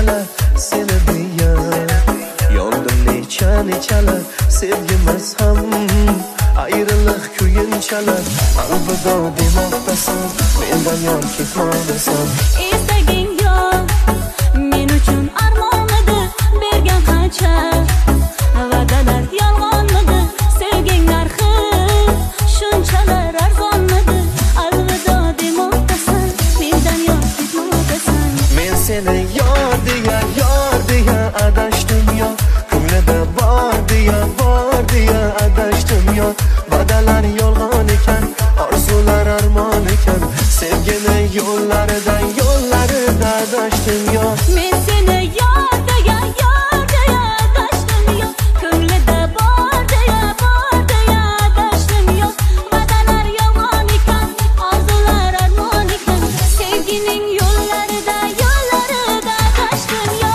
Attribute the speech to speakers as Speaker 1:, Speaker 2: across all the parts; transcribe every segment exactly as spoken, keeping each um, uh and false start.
Speaker 1: nechalar seni deya, yondim necha nechalar sevgimiz ham ayriliq kuyin chalar. Alvido demoqdasan, mendan yon ketmoqdasan.
Speaker 2: Istaging yo'q, men uchun armonmidi, bergan qancha va'dalar yolg'onmidi, sevging narxi shunchalar arzonmidi. Alvido demoqdasan, mendan yon ketmoqdasan.
Speaker 1: Men seni yor deya, yor deya adashdim yo, ko'nglida bor deya, bor deya adashdim yo. Va'dalar yolg'on ekan, orzular armon ekan, sevgini yo'llaridan yo'llarida adashdim yo.
Speaker 2: Men seni yor deya, yor deya adashdim yo, ko'nglida bor deya, bor deya adashdim yo. Va'dalar yolg'on ekan, orzular armon ekan, sevgining yo'llarida, yo'llarida adashdim yo.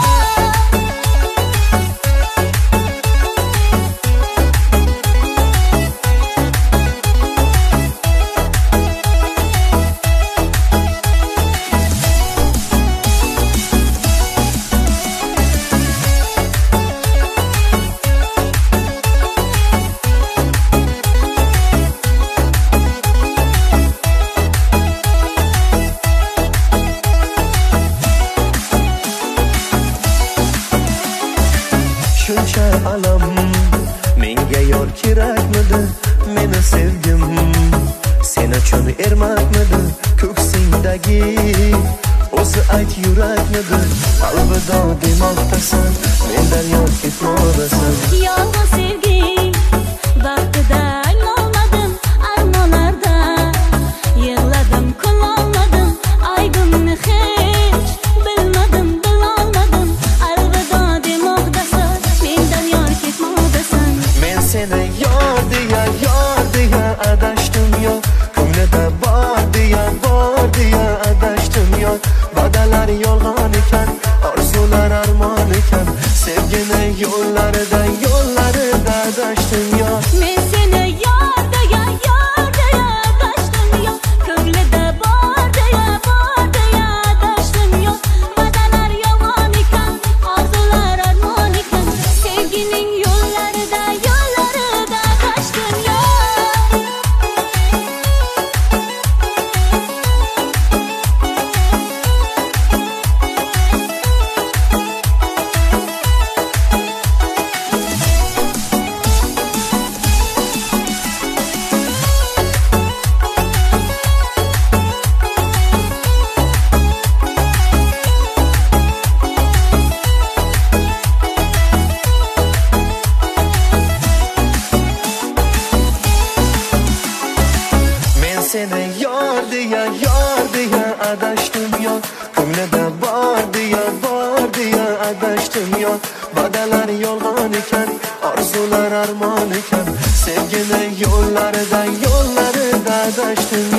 Speaker 1: Shuncha alam menga yor kerakmidi, meni sevgim sen uchun ermakmidi, ko'ksingdagi o'zi ayt yurakmidi. Alvido demoqdasan, mendan yon ketmoqdasan.
Speaker 2: Yolg'on sevgi vaqtida anglolmadim, armonlarda yig'ladim, kulolmadim, aybimni hech bilmadim, bilolmadim. Alvido demoqdasan, mendan yon ketmoqdasan.
Speaker 1: Men seni yor deya, yor deya adashdim yo, ko'nglida bor deya, bor deya adashdim yo. Va'dalar yolg'on ekan, orzular armon ekan, sevgini yo'llaridan yo'llarida adashdim yo.
Speaker 2: Men seni yor deya, yor deya adashdim yo, ko'nglida bor deya, bor deya adashdim yo. Va'dalar yolg'on ekan, orzular armon ekan, sevgining yo'llarida, yo'llarida adashdim yo.
Speaker 1: Men seni yor deya, yor deya adashdim yo, ko'nglida bor deya, bor deya adashdim yo. Va'dalar yolg'on ekan, orzular armon ekan, sevgini yo'llaridan yo'llarida adashdim